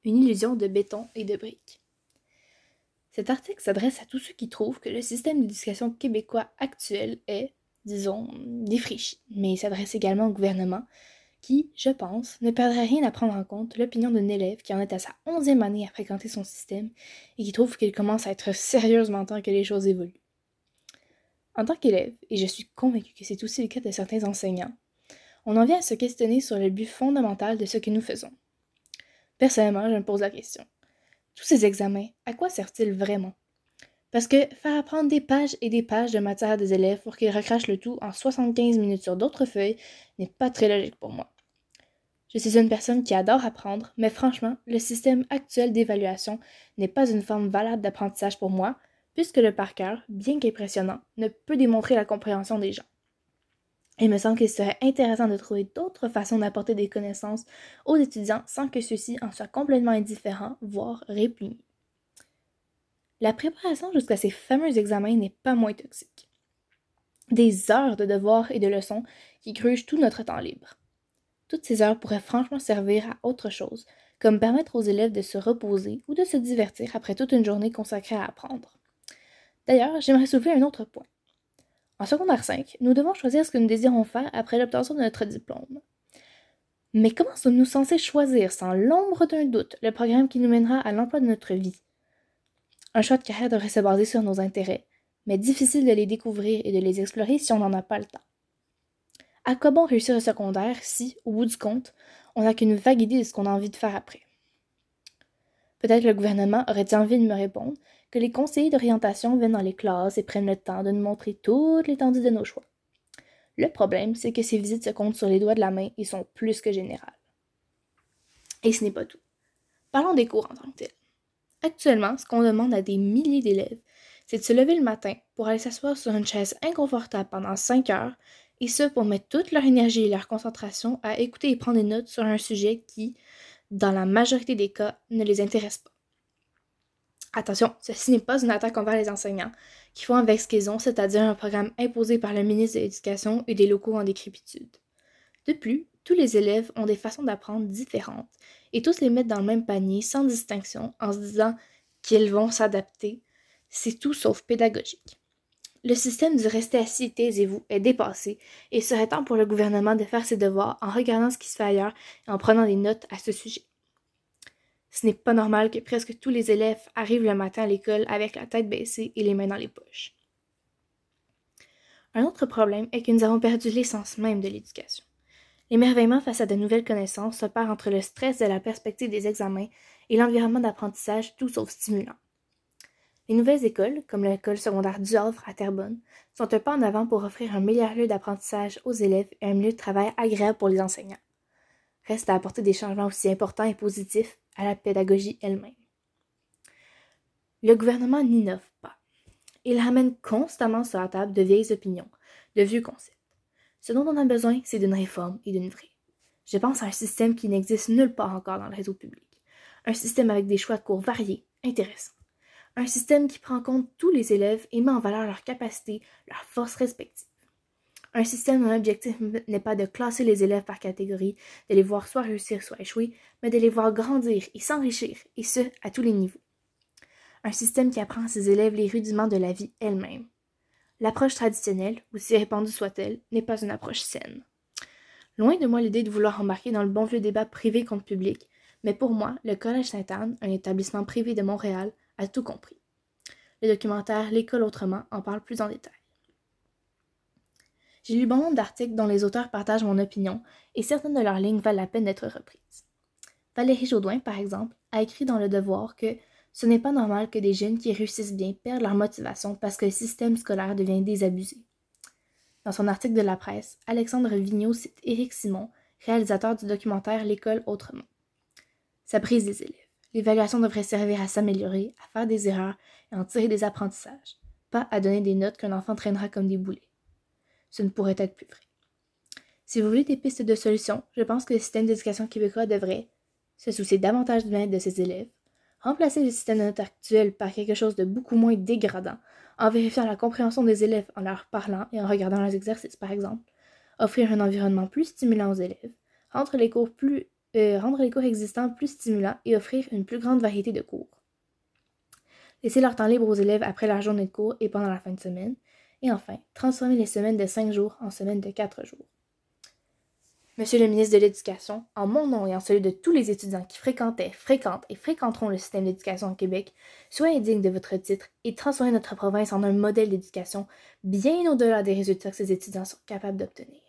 une illusion de béton et de briques. Cet article s'adresse à tous ceux qui trouvent que le système d'éducation québécois actuel est, disons, défraîchi, mais il s'adresse également au gouvernement qui, je pense, ne perdrait rien à prendre en compte l'opinion d'un élève qui en est à sa 11e année à fréquenter son système et qui trouve qu'il commence à être sérieusement temps que les choses évoluent. En tant qu'élève, et je suis convaincue que c'est aussi le cas de certains enseignants, on en vient à se questionner sur le but fondamental de ce que nous faisons. Personnellement, je me pose la question. Tous ces examens, à quoi servent-ils vraiment? Parce que faire apprendre des pages et des pages de matière à des élèves pour qu'ils recrachent le tout en 75 minutes sur d'autres feuilles n'est pas très logique pour moi. Je suis une personne qui adore apprendre, mais franchement, le système actuel d'évaluation n'est pas une forme valable d'apprentissage pour moi, puisque le par cœur, bien qu'impressionnant, ne peut démontrer la compréhension des gens. Il me semble qu'il serait intéressant de trouver d'autres façons d'apporter des connaissances aux étudiants sans que ceux-ci en soient complètement indifférents, voire répugnés. La préparation jusqu'à ces fameux examens n'est pas moins toxique. Des heures de devoirs et de leçons qui grugent tout notre temps libre. Toutes ces heures pourraient franchement servir à autre chose, comme permettre aux élèves de se reposer ou de se divertir après toute une journée consacrée à apprendre. D'ailleurs, j'aimerais soulever un autre point. En secondaire 5, nous devons choisir ce que nous désirons faire après l'obtention de notre diplôme. Mais comment sommes-nous censés choisir sans l'ombre d'un doute le programme qui nous mènera à l'emploi de notre vie? Un choix de carrière devrait se baser sur nos intérêts, mais difficile de les découvrir et de les explorer si on n'en a pas le temps. À quoi bon réussir au secondaire si, au bout du compte, on n'a qu'une vague idée de ce qu'on a envie de faire après? Peut-être le gouvernement aurait-il envie de me répondre que les conseillers d'orientation viennent dans les classes et prennent le temps de nous montrer toute l'étendue de nos choix. Le problème, c'est que ces visites se comptent sur les doigts de la main et sont plus que générales. Et ce n'est pas tout. Parlons des cours en tant que tels. Actuellement, ce qu'on demande à des milliers d'élèves, c'est de se lever le matin pour aller s'asseoir sur une chaise inconfortable pendant 5 heures, et ce pour mettre toute leur énergie et leur concentration à écouter et prendre des notes sur un sujet qui, dans la majorité des cas, ne les intéresse pas. Attention, ceci n'est pas une attaque envers les enseignants, qui font avec ce qu'ils ont, c'est-à-dire un programme imposé par le ministre de l'Éducation et des locaux en décrépitude. De plus, tous les élèves ont des façons d'apprendre différentes, et tous les mettre dans le même panier sans distinction en se disant qu'ils vont s'adapter, c'est tout sauf pédagogique. Le système du rester assis et taisez-vous est dépassé, et il serait temps pour le gouvernement de faire ses devoirs en regardant ce qui se fait ailleurs et en prenant des notes à ce sujet. Ce n'est pas normal que presque tous les élèves arrivent le matin à l'école avec la tête baissée et les mains dans les poches. Un autre problème est que nous avons perdu l'essence même de l'éducation. L'émerveillement face à de nouvelles connaissances se perd entre le stress de la perspective des examens et l'environnement d'apprentissage tout sauf stimulant. Les nouvelles écoles, comme l'école secondaire du Havre à Terrebonne, sont un pas en avant pour offrir un meilleur lieu d'apprentissage aux élèves et un milieu de travail agréable pour les enseignants. Reste à apporter des changements aussi importants et positifs à la pédagogie elle-même. Le gouvernement n'innove pas. Il ramène constamment sur la table de vieilles opinions, de vieux concepts. Ce dont on a besoin, c'est d'une réforme et d'une vraie. Je pense à un système qui n'existe nulle part encore dans le réseau public. Un système avec des choix de cours variés, intéressants. Un système qui prend en compte tous les élèves et met en valeur leurs capacités, leurs forces respectives. Un système dont l'objectif n'est pas de classer les élèves par catégorie, de les voir soit réussir, soit échouer, mais de les voir grandir et s'enrichir, et ce, à tous les niveaux. Un système qui apprend à ses élèves les rudiments de la vie elle-même. L'approche traditionnelle, aussi répandue soit-elle, n'est pas une approche saine. Loin de moi l'idée de vouloir embarquer dans le bon vieux débat privé contre public, mais pour moi, le Collège Sainte-Anne, un établissement privé de Montréal, a tout compris. Le documentaire L'école autrement en parle plus en détail. J'ai lu bon nombre d'articles dont les auteurs partagent mon opinion, et certaines de leurs lignes valent la peine d'être reprises. Valérie Jodoin, par exemple, a écrit dans Le Devoir que ce n'est pas normal que des jeunes qui réussissent bien perdent leur motivation parce que le système scolaire devient désabusé. Dans son article de la presse, Alexandre Vigneault cite Éric Simon, réalisateur du documentaire L'école autrement. Ça brise les élèves. L'évaluation devrait servir à s'améliorer, à faire des erreurs et en tirer des apprentissages, pas à donner des notes qu'un enfant traînera comme des boulets. Ce ne pourrait être plus vrai. Si vous voulez des pistes de solutions, je pense que le système d'éducation québécois devrait se soucier davantage du bien-être de ses élèves, remplacer le système de notes actuel par quelque chose de beaucoup moins dégradant, en vérifiant la compréhension des élèves en leur parlant et en regardant leurs exercices par exemple, offrir un environnement plus stimulant aux élèves, rendre les cours plus rendre les cours existants plus stimulants et offrir une plus grande variété de cours. Laisser leur temps libre aux élèves après leur journée de cours et pendant la fin de semaine. Et enfin, transformer les semaines de 5 jours en semaines de 4 jours. Monsieur le ministre de l'Éducation, en mon nom et en celui de tous les étudiants qui fréquentaient, fréquentent et fréquenteront le système d'éducation au Québec, soyez digne de votre titre et transformez notre province en un modèle d'éducation bien au-delà des résultats que ces étudiants sont capables d'obtenir.